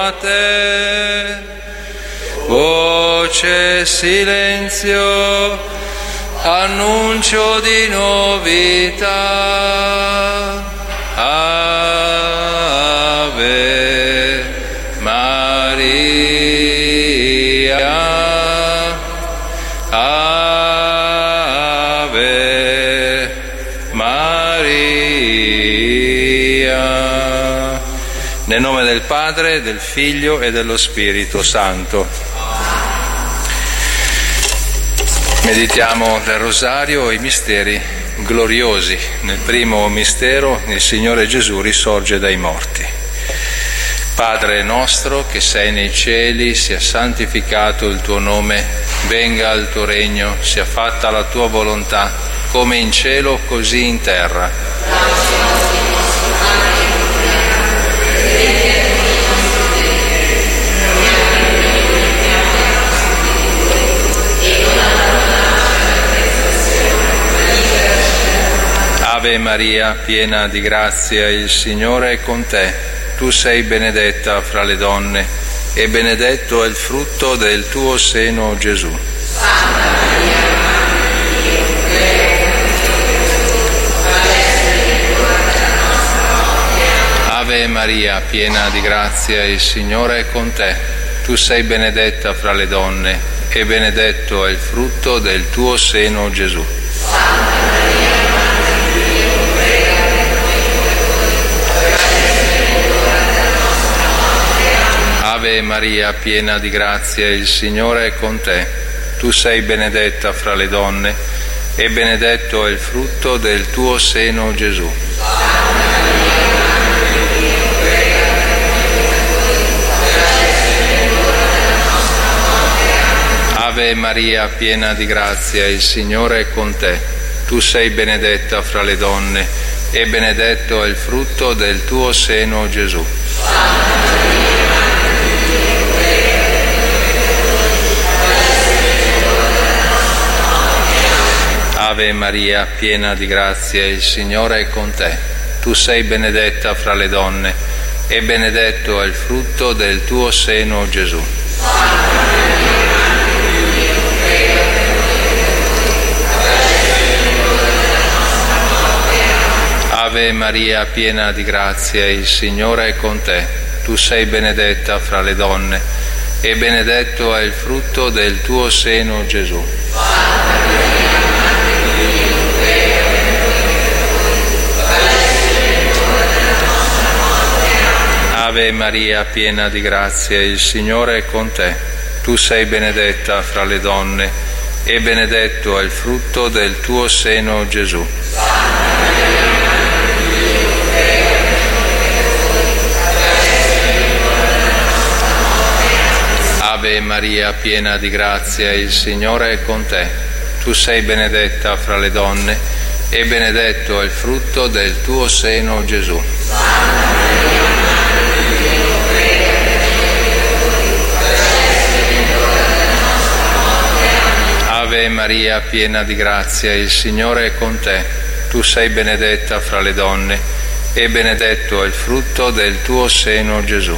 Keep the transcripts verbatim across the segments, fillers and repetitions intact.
a te. Voce, silenzio, annuncio di novità. Ave Maria, Ave Maria. Nel nome del Padre, del Figlio e dello Spirito Santo. Meditiamo del Rosario i misteri gloriosi. Nel primo mistero il Signore Gesù risorge dai morti. Padre nostro che sei nei cieli, sia santificato il tuo nome, venga il tuo regno, sia fatta la tua volontà, come in cielo così in terra. Ave Maria, piena di grazia, il Signore è con te. Tu sei benedetta fra le donne e benedetto è il frutto del tuo seno, Gesù. Santa Maria, Madre di Dio, prega per noi. Ave Maria, piena di grazia, il Signore è con te. Tu sei benedetta fra le donne e benedetto è il frutto del tuo seno, Gesù. Santa Maria, Ave Maria, piena di grazia, il Signore è con te. Tu sei benedetta fra le donne e benedetto è il frutto del tuo seno, Gesù. Ave Maria, piena di grazia, il Signore è con te. Tu sei benedetta fra le donne e benedetto è il frutto del tuo seno, Gesù. Ave Maria, piena di grazia, il Signore è con te. Tu sei benedetta fra le donne e benedetto è il frutto del tuo seno, Gesù. Ave Maria, piena di grazia, il Signore è con te. Tu sei benedetta fra le donne e benedetto è il frutto del tuo seno, Gesù. Ave Maria, piena di grazia, il Signore è con te. Tu sei benedetta fra le donne e benedetto è il frutto del tuo seno, Gesù. Ave Maria, piena di grazia, il Signore è con te. Tu sei benedetta fra le donne e benedetto è il frutto del tuo seno, Gesù. Ave Maria, piena di grazia, il Signore è con te. Tu sei benedetta fra le donne e benedetto è il frutto del tuo seno, Gesù.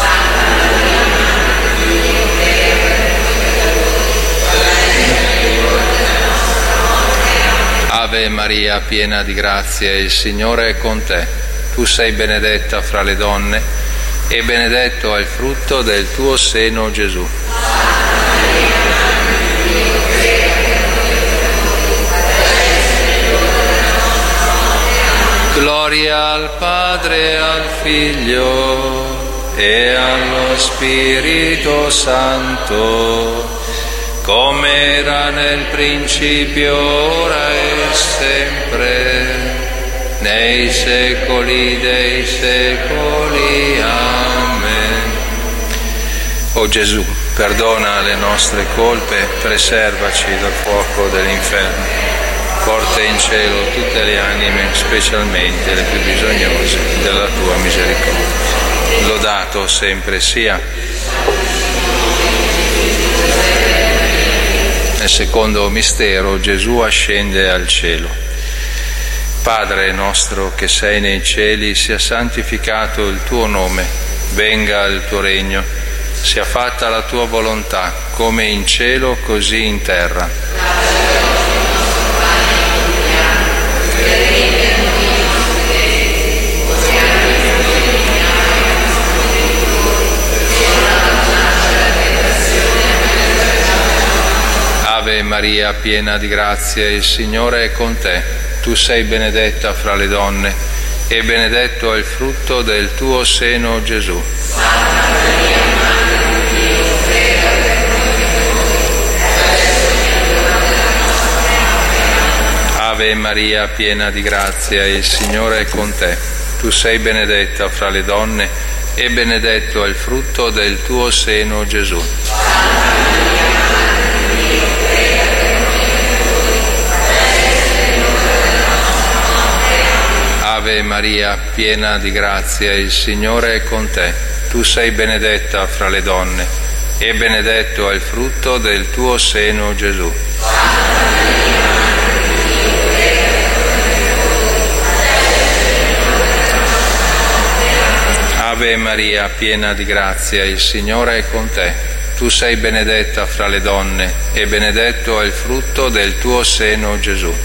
Ave Maria, piena di grazia, il Signore è con te. Tu sei benedetta fra le donne e benedetto è il frutto del tuo seno, Gesù. Gloria al Padre, al Figlio e allo Spirito Santo, come era nel principio, ora e sempre, nei secoli dei secoli. Amen. O Gesù, perdona le nostre colpe, preservaci dal fuoco dell'inferno. Porta in cielo tutte le anime, specialmente le più bisognose della tua misericordia. Lodato sempre sia. Nel secondo mistero Gesù ascende al cielo. Padre nostro che sei nei cieli, sia santificato il tuo nome, venga il tuo regno, sia fatta la tua volontà, come in cielo così in terra. Ave Maria, piena di grazia, il Signore è con te. Tu sei benedetta fra le donne e benedetto è il frutto del tuo seno, Gesù. Santa Maria, Madre di Dio, prega per noi peccatori. Ave Maria, piena di grazia, il Signore è con te. Tu sei benedetta fra le donne e benedetto è il frutto del tuo seno, Gesù. Ave Maria, piena di grazia, il Signore è con te. Tu sei benedetta fra le donne e benedetto è il frutto del tuo seno, Gesù. Ave Maria, piena di grazia, il Signore è con te. Tu sei benedetta fra le donne e benedetto è il frutto del tuo seno, Gesù.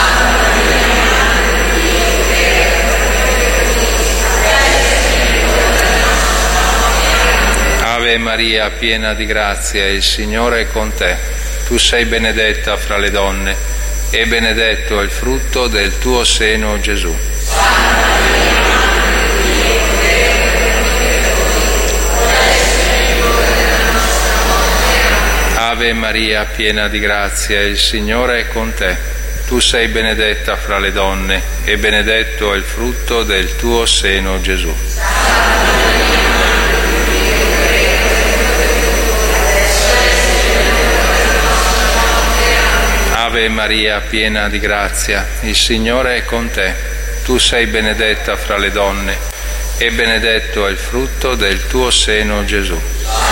Ave Maria, piena di grazia, il Signore è con te. Tu sei benedetta fra le donne e benedetto è il frutto del tuo seno, Gesù. Ave Maria, piena di grazia, il Signore è con te. Tu sei benedetta fra le donne e benedetto è il frutto del tuo seno, Gesù. Ave Maria, piena di grazia, il Signore è con te. Tu sei benedetta fra le donne e benedetto è il frutto del tuo seno, Gesù.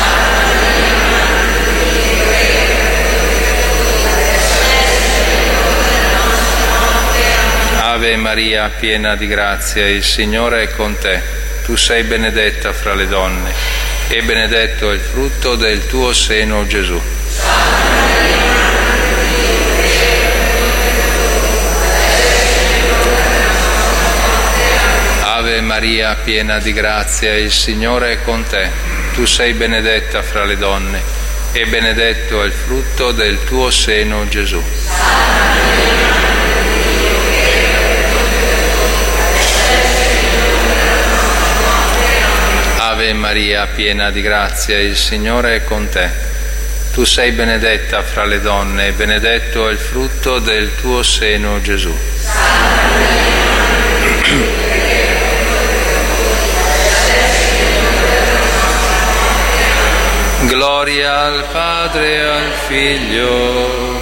Ave Maria, piena di grazia, il Signore è con te. Tu sei benedetta fra le donne e benedetto è il frutto del tuo seno, Gesù. Ave Maria, piena di grazia, il Signore è con te. Tu sei benedetta fra le donne e benedetto è il frutto del tuo seno, Gesù. Ave Maria, piena di grazia, il Signore è con te. Tu sei benedetta fra le donne e benedetto è il frutto del tuo seno, Gesù. Gloria al Padre e al Figlio,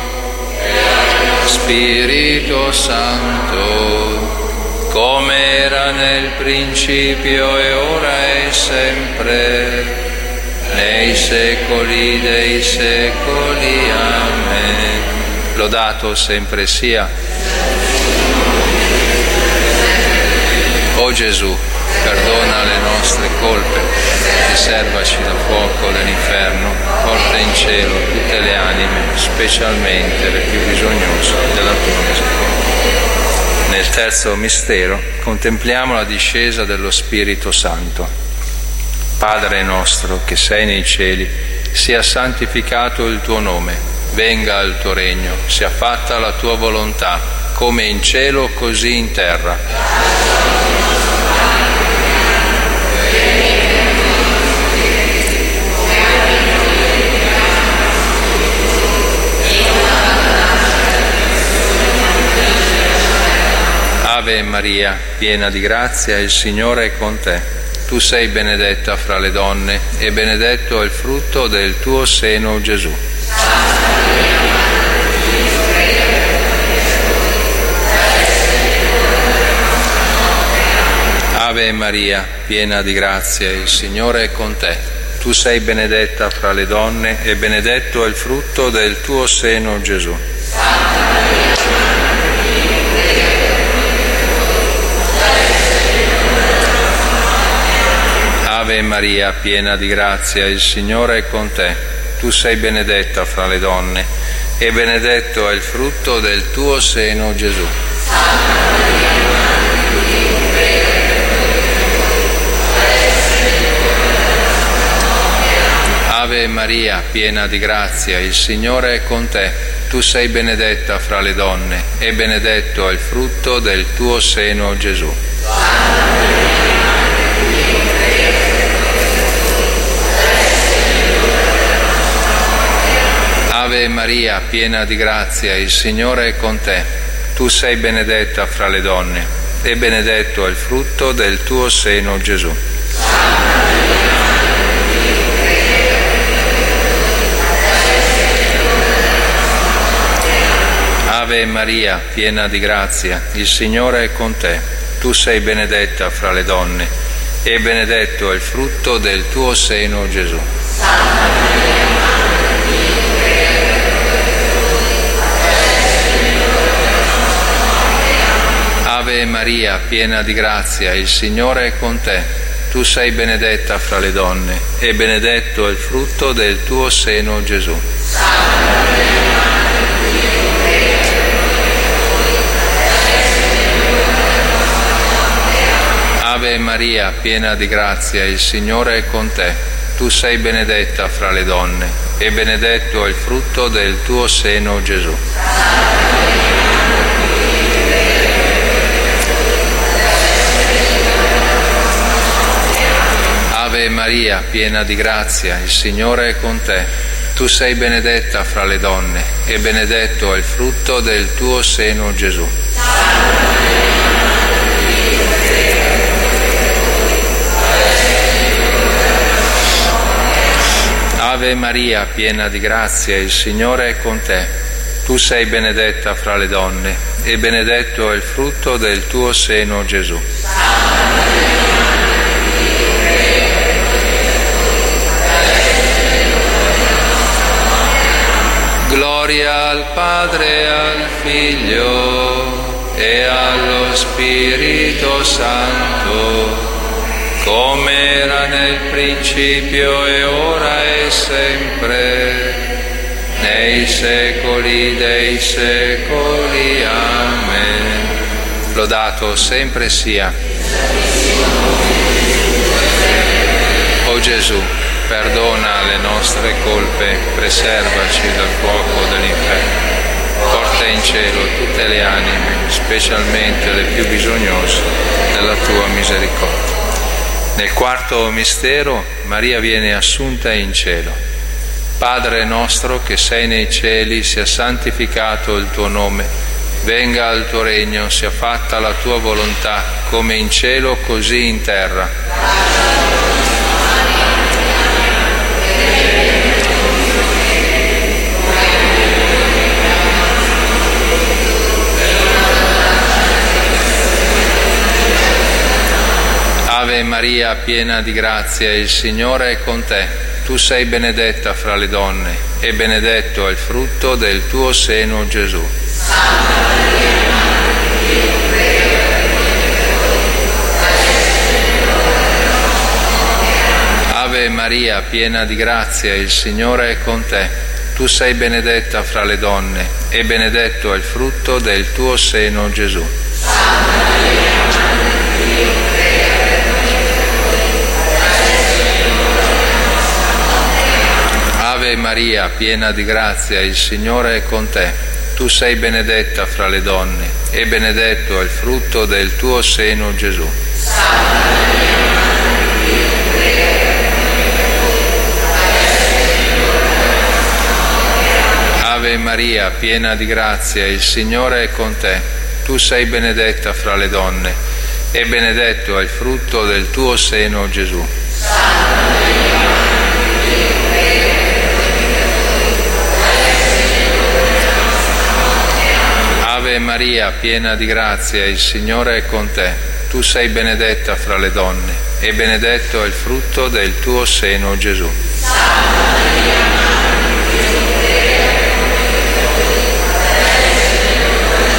Spirito Santo, come era nel principio e ora e sempre, nei secoli dei secoli. Amen. Lodato sempre sia. O Gesù, perdona le nostre colpe, riservaci dal fuoco dell'inferno, porta in cielo tutte le anime, specialmente le più bisognose della tua misericordia. Nel terzo mistero contempliamo la discesa dello Spirito Santo. Padre nostro che sei nei cieli, sia santificato il tuo nome, venga il tuo regno, sia fatta la tua volontà, come in cielo così in terra. Ave Maria, piena di grazia, il Signore è con te. Tu sei benedetta fra le donne e benedetto è il frutto del tuo seno, Gesù. Ave Maria, piena di grazia, il Signore è con te. Tu sei benedetta fra le donne e benedetto è il frutto del tuo seno, Gesù. Ave Maria, piena di grazia, il Signore è con te. Tu sei benedetta fra le donne e benedetto è il frutto del tuo seno, Gesù. Santa Maria, Madre di Dio, prega Ave Maria, piena di grazia, il Signore è con te. Tu sei benedetta fra le donne e benedetto è il frutto del tuo seno, Gesù. Ave Maria, piena di grazia, il Signore è con te. Tu sei benedetta fra le donne e benedetto è il frutto del tuo seno, Gesù. Ave Maria, piena di grazia, il Signore è con te. Tu sei benedetta fra le donne e benedetto è il frutto del tuo seno, Gesù. Ave Maria, piena di grazia, il Signore è con te. Tu sei benedetta fra le donne e benedetto è il frutto del tuo seno, Gesù. Ave Maria, piena di grazia, il Signore è con te. Tu sei benedetta fra le donne e benedetto è il frutto del tuo seno, Gesù. Ave Maria, piena di grazia, il Signore è con te. Tu sei benedetta fra le donne e benedetto è il frutto del tuo seno, Gesù. Ave Maria, piena di grazia, il Signore è con te. Tu sei benedetta fra le donne e benedetto è il frutto del tuo seno, Gesù. Gloria al Padre e al Figlio e allo Spirito Santo, come era nel principio e ora e sempre, nei secoli dei secoli. Amen. Lodato sempre sia. O Gesù, perdona le nostre colpe, preservaci dal fuoco dell'inferno. Porta in cielo tutte le anime, specialmente le più bisognose della tua misericordia. Nel quarto mistero, Maria viene assunta in cielo. Padre nostro che sei nei cieli, sia santificato il tuo nome, venga il tuo regno, sia fatta la tua volontà, come in cielo così in terra. Ave Maria, piena di grazia, il Signore è con te. Tu sei benedetta fra le donne e benedetto è il frutto del tuo seno, Gesù. Ave Maria, piena di grazia, il Signore è con te. Tu sei benedetta fra le donne e benedetto è il frutto del tuo seno, Gesù. Ave Maria, piena di grazia, il Signore è con te. Tu sei benedetta fra le donne e benedetto è il frutto del tuo seno, Gesù. Ave Maria, piena di grazia, il Signore è con te. Tu sei benedetta fra le donne e benedetto è il frutto del tuo seno, Gesù. Ave Maria, piena di grazia, il Signore è con te. Tu sei benedetta fra le donne e benedetto è il frutto del tuo seno, Gesù.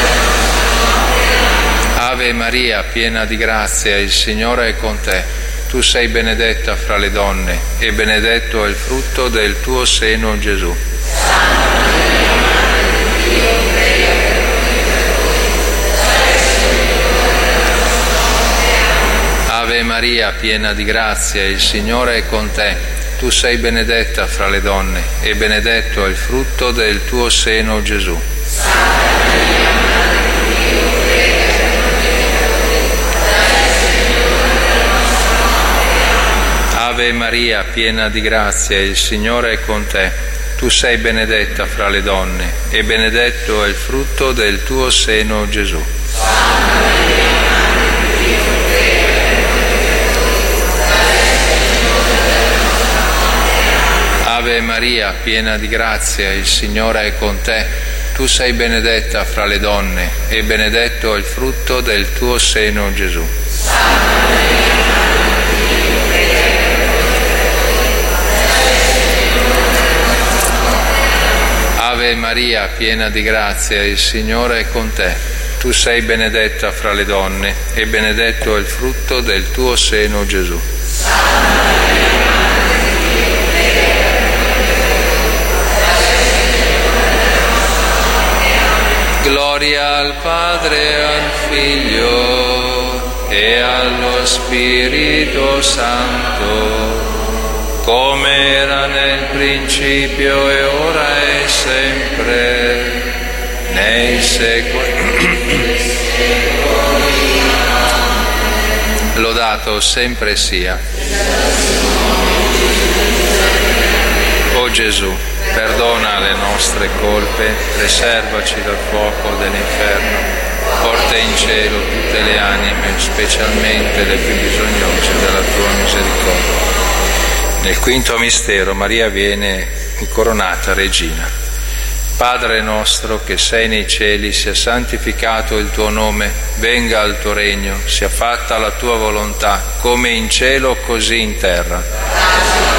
Ave Maria, piena di grazia, il Signore è con te. tu sei benedetta fra le donne e benedetto è il frutto del tuo seno, Gesù. Santa Maria, Madre di Dio, prega per noi peccatori, adesso è l'ora della nostra morte. Amen. Ave Maria, piena di grazia, il Signore è con te. Tu sei benedetta fra le donne e benedetto è il frutto del tuo seno, Gesù. Santa Maria, Madre di Dio, prega per noi peccatori, adesso è l'ora della nostra morte. Amen. Ave Maria, piena di grazia, il Signore è con te. Tu sei benedetta fra le donne e benedetto è il frutto del tuo seno, Gesù. Santa Maria, Madre di Dio, prega per noi peccatori, adesso è l'ora della nostra morte. Amen. Ave Maria, piena di grazia, il Signore è con te. Tu sei benedetta fra le donne e benedetto è il frutto del tuo seno, Gesù. Santa Maria, Madre di Dio, prega per noi peccatori, adesso è l'ora della nostra morte. Amen. Ave Maria, piena di grazia, il Signore è con te. Tu sei benedetta fra le donne e benedetto è il frutto del tuo seno, Gesù. Santa Maria, Madre di Dio, prega per noi peccatori, adesso è l'ora della nostra morte. Amen. Gloria al Padre e al Figlio e allo Spirito Santo, come era nel principio e ora e sempre, nei secoli. Lodato sempre sia. O Gesù, perdona le nostre colpe, preservaci dal fuoco dell'inferno, porta in cielo tutte le anime, specialmente le più bisognose della tua misericordia. Nel quinto mistero Maria viene incoronata regina. Padre nostro che sei nei cieli, sia santificato il tuo nome, venga il tuo regno, sia fatta la tua volontà, come in cielo così in terra.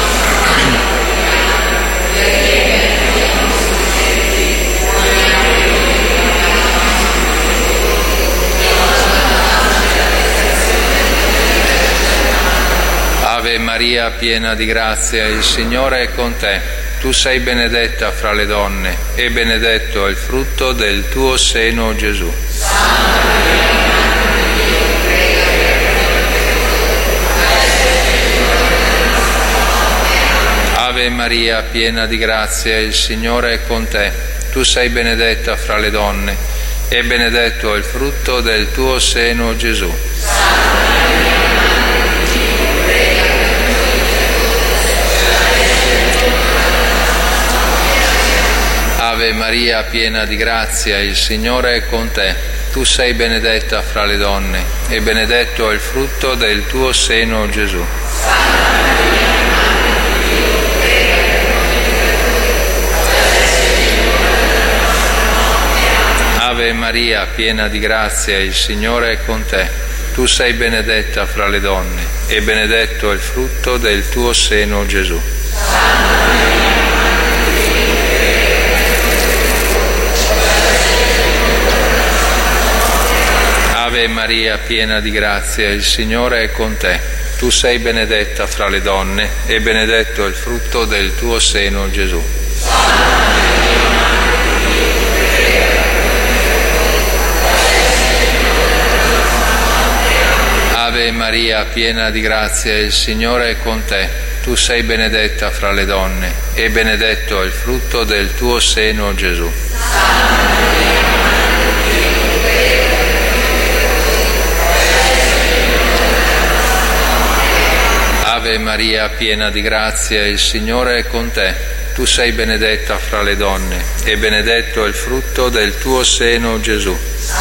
Ave Maria, piena di grazia, il Signore è con te. Tu sei benedetta fra le donne e benedetto è il frutto del tuo seno, Gesù. Santa Maria, Madre di Dio, prega per noi peccatori, adesso è l'ora della nostra morte. Amen. Ave Maria, piena di grazia, il Signore è con te. Tu sei benedetta fra le donne e benedetto è il frutto del tuo seno, Gesù. Santa Maria, Madre di Dio, prega per noi peccatori, adesso è l'ora della nostra morte. Ave Maria, piena di grazia, il Signore è con te. Tu sei benedetta fra le donne e benedetto è il frutto del tuo seno, Gesù. Santa Maria, Madre di Dio, prega per noi peccatori, adesso è l'ora della nostra morte. Amen. Ave Maria, piena di grazia, il Signore è con te. Tu sei benedetta fra le donne e benedetto è il frutto del tuo seno, Gesù. Santa Maria, Madre di Dio, prega Ave Maria, piena di grazia, il Signore è con te. Tu sei benedetta fra le donne e benedetto è il frutto del tuo seno, Gesù. Ave Maria, piena di grazia, il Signore è con te. Tu sei benedetta fra le donne e benedetto è il frutto del tuo seno, Gesù. Ave Maria, piena di grazia, il Signore è con te. Tu sei benedetta fra le donne e benedetto è il frutto del tuo seno, Gesù.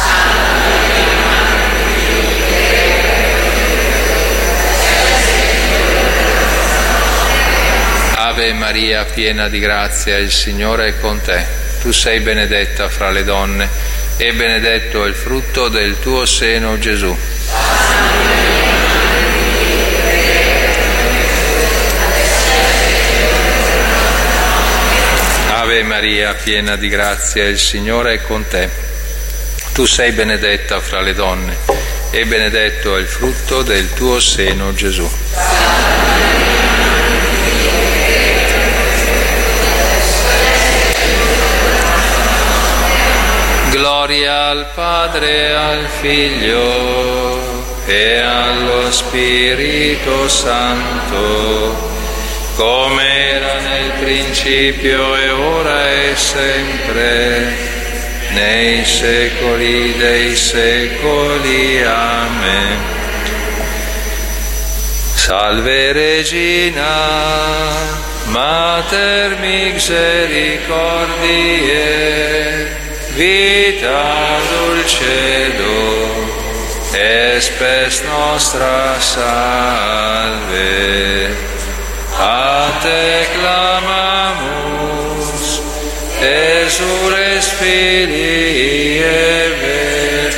Ave Maria, piena di grazia, il Signore è con te. Tu sei benedetta fra le donne e benedetto è il frutto del tuo seno, Gesù. Ave Maria, piena di grazia, il Signore è con te. Tu sei benedetta fra le donne e benedetto è il frutto del tuo seno, Gesù. Gloria al Padre e al Figlio e allo Spirito Santo, come era nel principio e ora e sempre, nei secoli dei secoli. Amen. Salve Regina, Mater misericordiae, vita dulcedo, et spes nostra salve. A te clamamus, exules Filii Eve,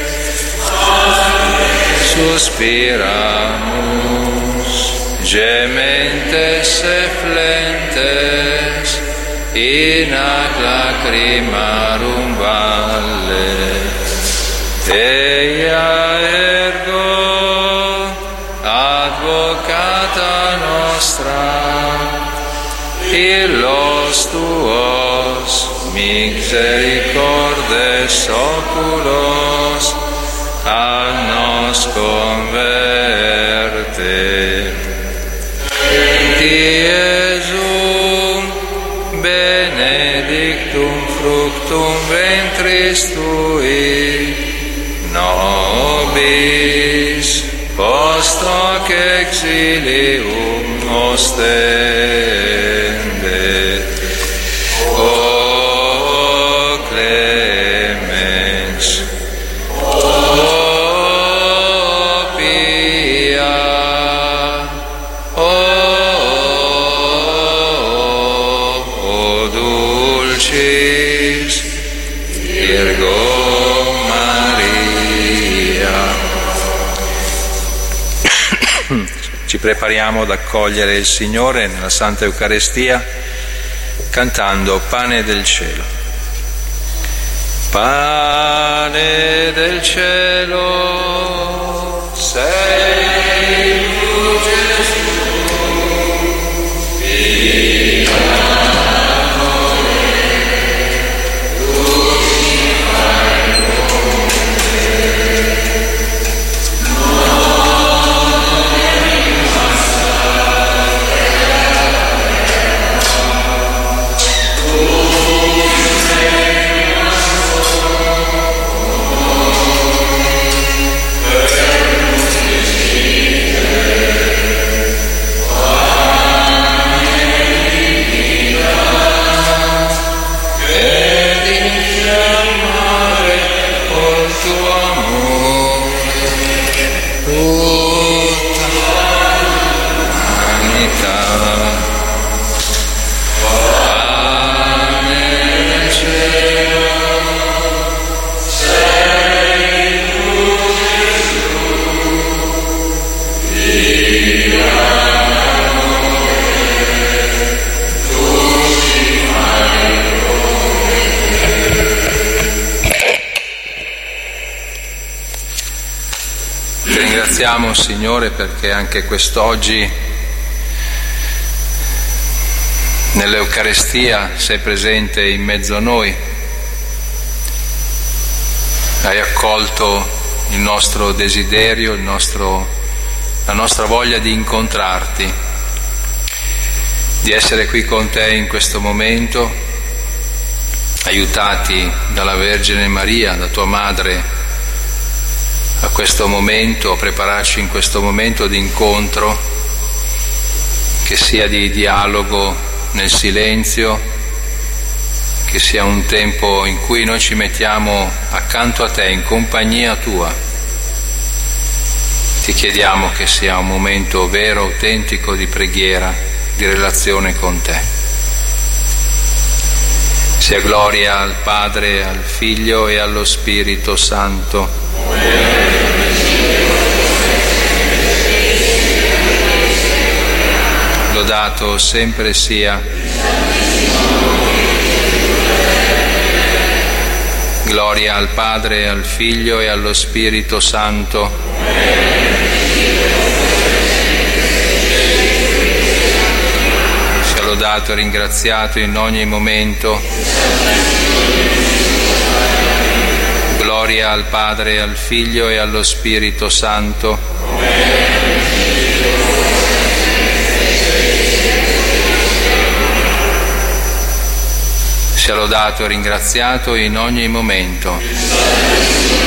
suspiramus, gementes et flentes, in ac lacrimarum valle. Eia ergo advocata nostra, illos tuos misericordes oculos a nos converte. Iesum benedictum fructum ventris tui, nobis post hoc exilium ostende. O clemens, o pia, o, o dulcis Virgo Maria. Ci prepariamo ad accogliere il Signore nella Santa Eucaristia cantando Pane del cielo. Pane del cielo, sei tu Gesù, figlio d'amore, crucificato con te. Ringraziamo Signore perché anche quest'oggi nell'Eucaristia sei presente in mezzo a noi, hai accolto il nostro desiderio, il nostro, la nostra voglia di incontrarti, di essere qui con te in questo momento, aiutati dalla Vergine Maria, da tua madre, a questo momento, a prepararci in questo momento di incontro, che sia di dialogo nel silenzio, che sia un tempo in cui noi ci mettiamo accanto a te, in compagnia tua. Ti chiediamo che sia un momento vero, autentico di preghiera, di relazione con te. Sia gloria al Padre, al Figlio e allo Spirito Santo. Lodato sempre sia Gloria al Padre, al Figlio e allo Spirito Santo. Sia lodato e ringraziato in ogni momento. Gloria al Padre, al Figlio e allo Spirito Santo. Sia lodato e ringraziato in ogni momento.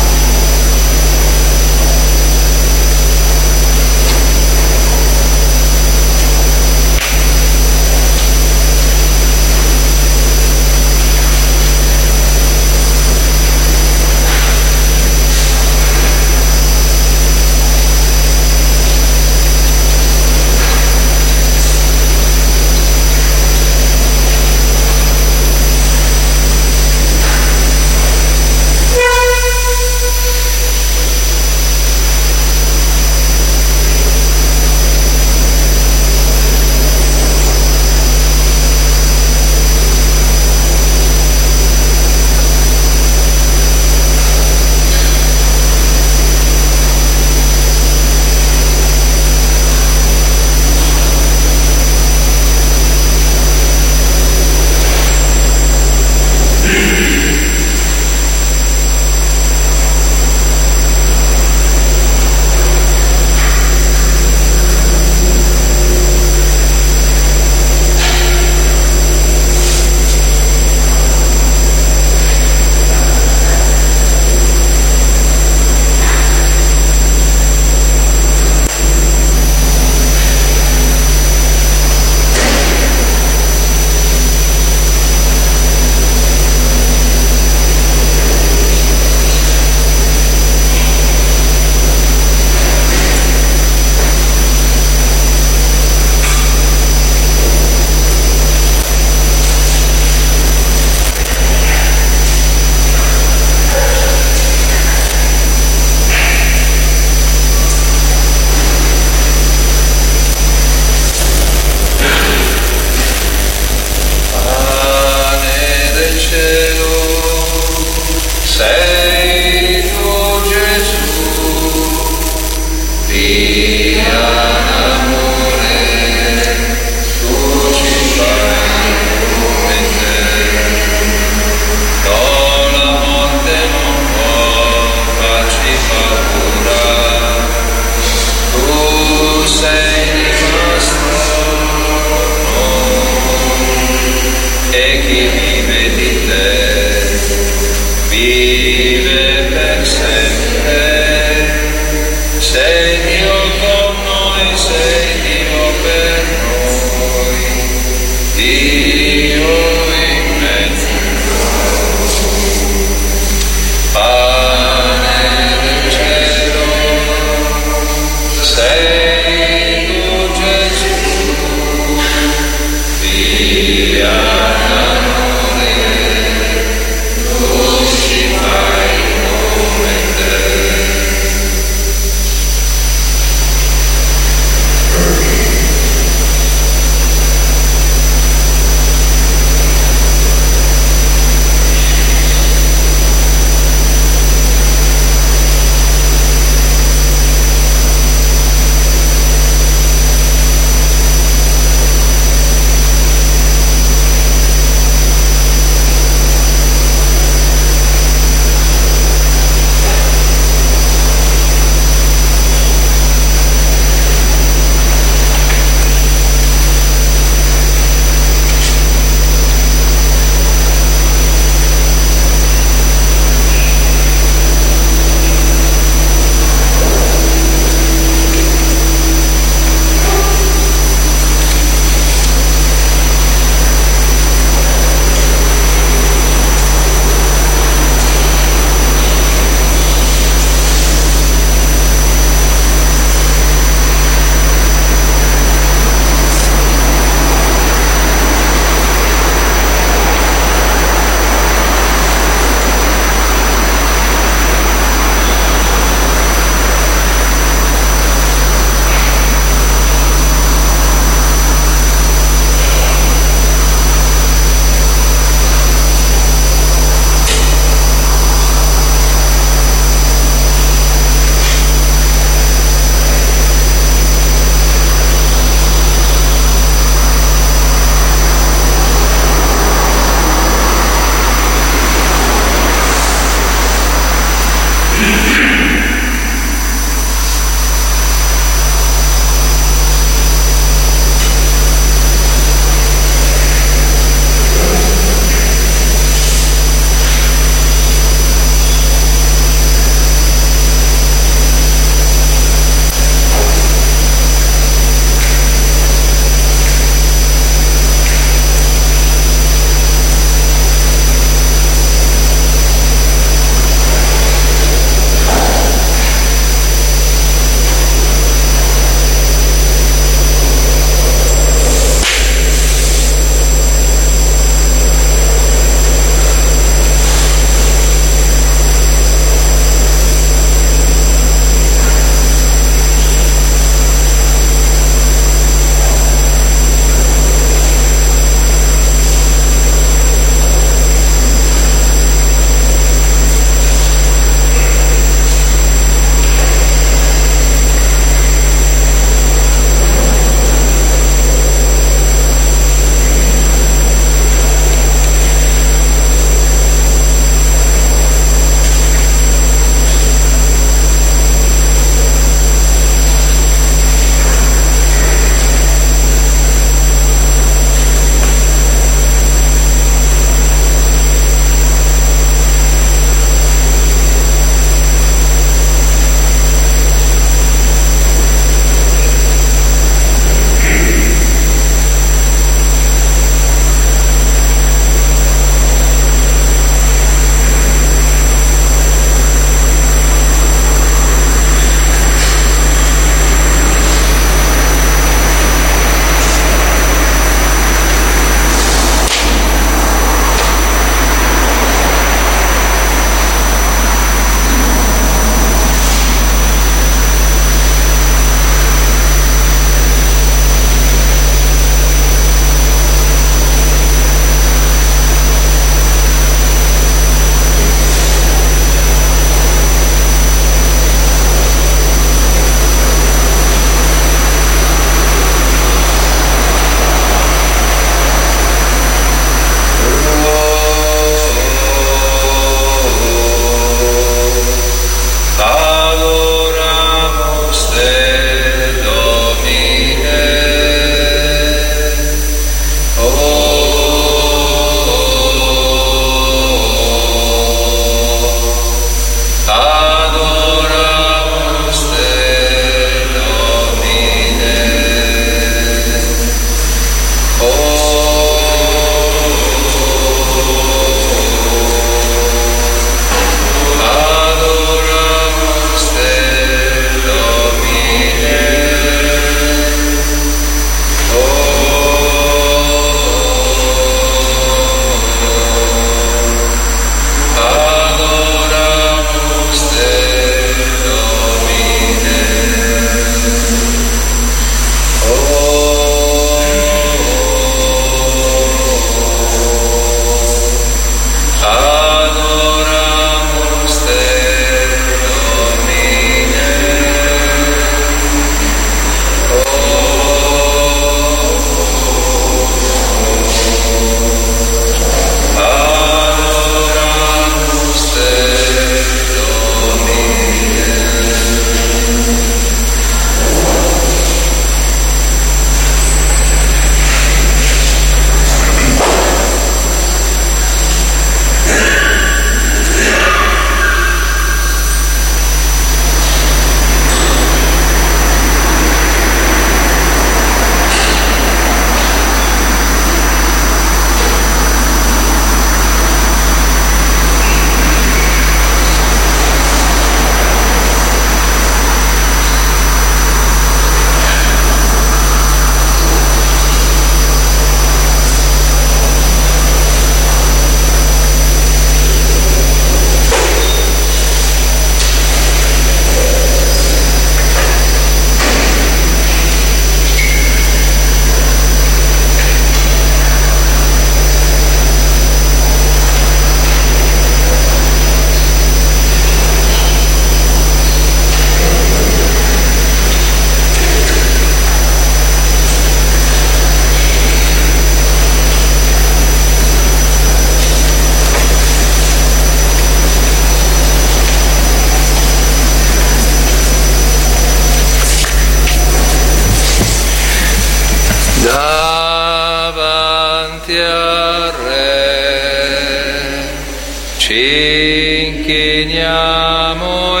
davanti al Re, ci inchiniamo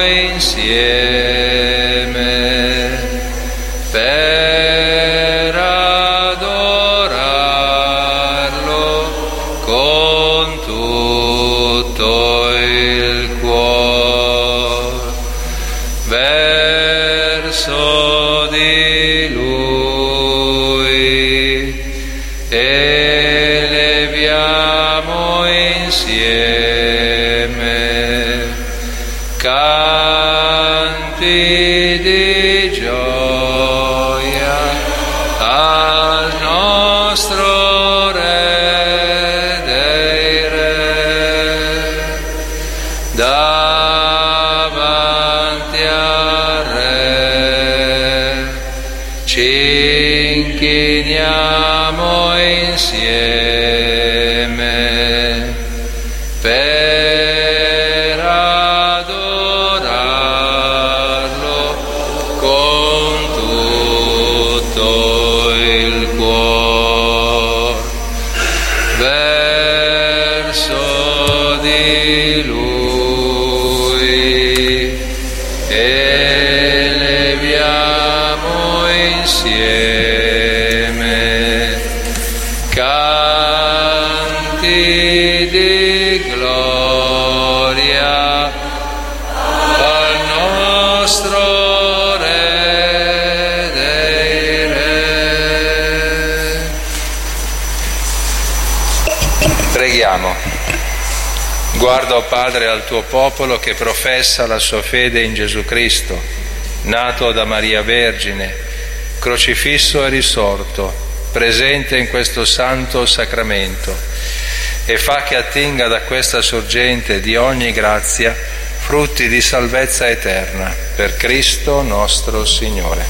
insieme per adorarlo con tutto il cuore, verso di Lui eleviamo insieme canti di gioia al nostro Re dei Re, davanti al Re ci inchiniamo insieme per adorarlo con tutto il cuore, verso di Lui eleviamo insieme canti di gloria al nostro Re dei Re. Preghiamo. Guarda, o Padre, al tuo popolo che professa la sua fede in Gesù Cristo, nato da Maria Vergine, crocifisso e risorto, presente in questo santo sacramento, e fa che attinga da questa sorgente di ogni grazia frutti di salvezza eterna, per Cristo nostro Signore.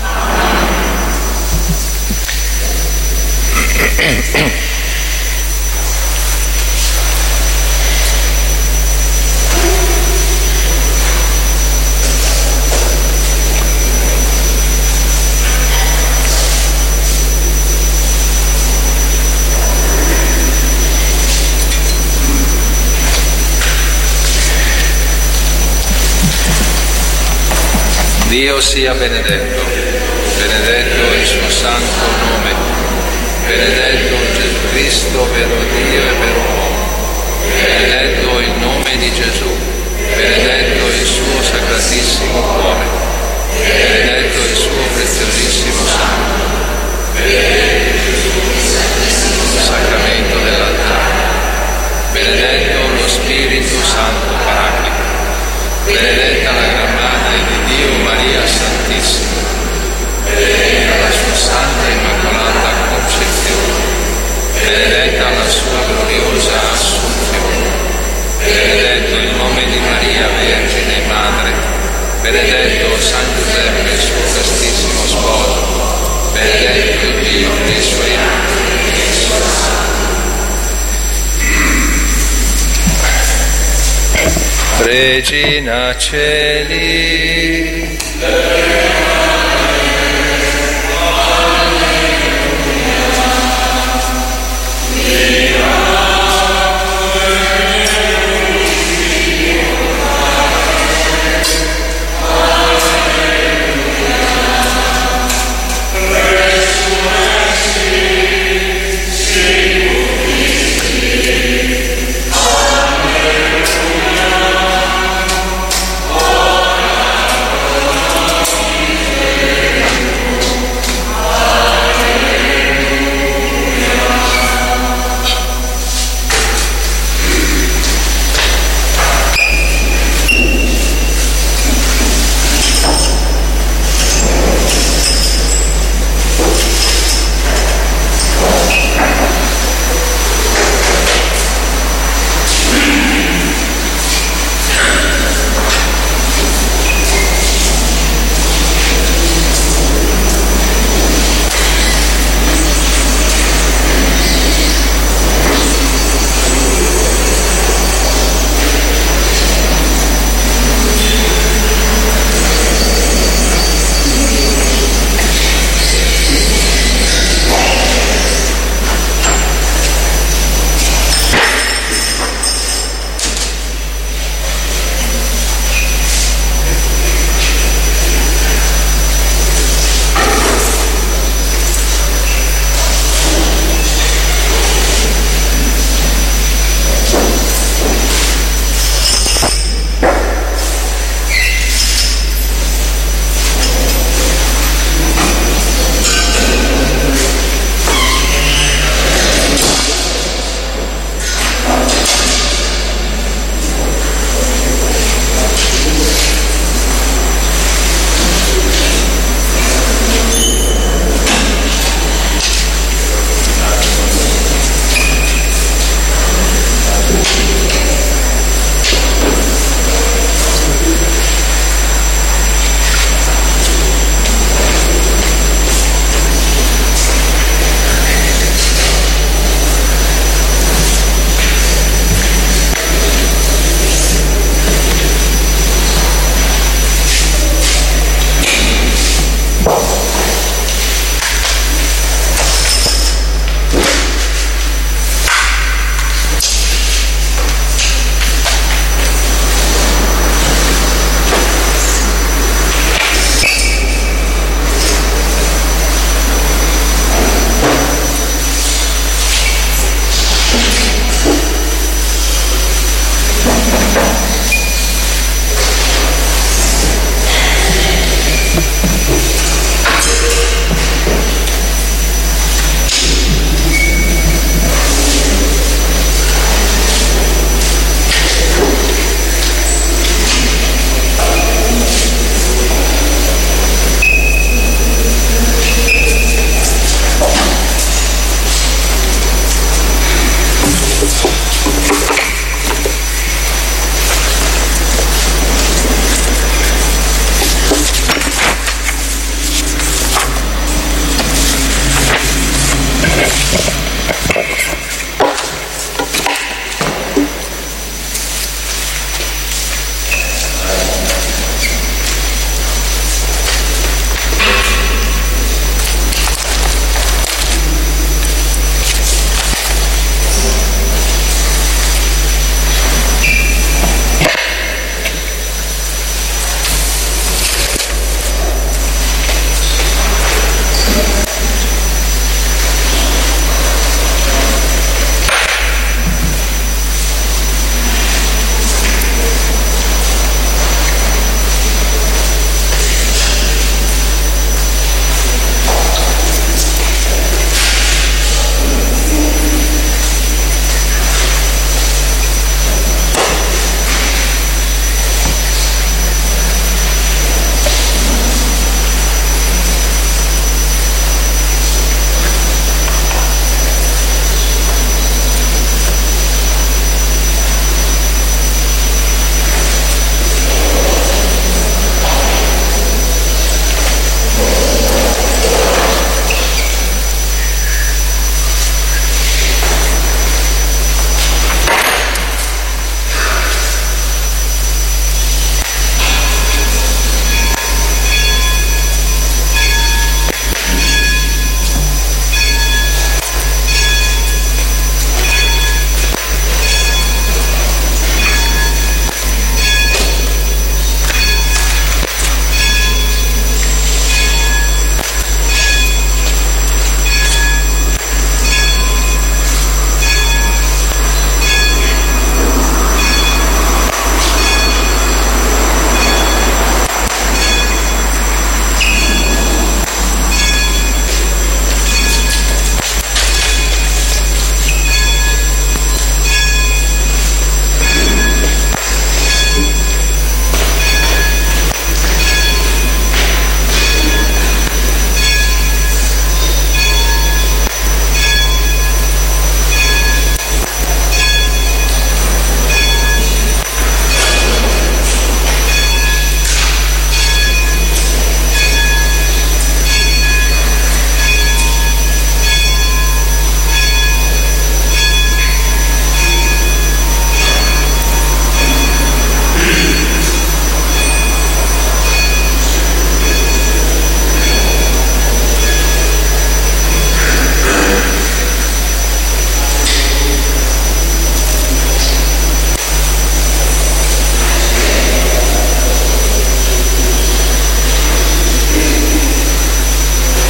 Dio sia benedetto, benedetto il suo santo nome, benedetto Gesù Cristo, vero Dio e vero uomo, benedetto il nome di Gesù, benedetto il suo sacratissimo cuore, benedetto il suo preziosissimo sangue, benedetto il sacramento dell'altare, benedetto lo Spirito Santo Paraclito, benedetta la Gran Madre di Dio Maria Santissima, benedetta la sua Santa Immacolata Concezione, benedetta la sua gloriosa Assunzione, benedetto il nome di Maria Vergine Madre, benedetto San Giuseppe suo castissimo sposo, benedetto il Dio dei suoi angeli. Regina Celi,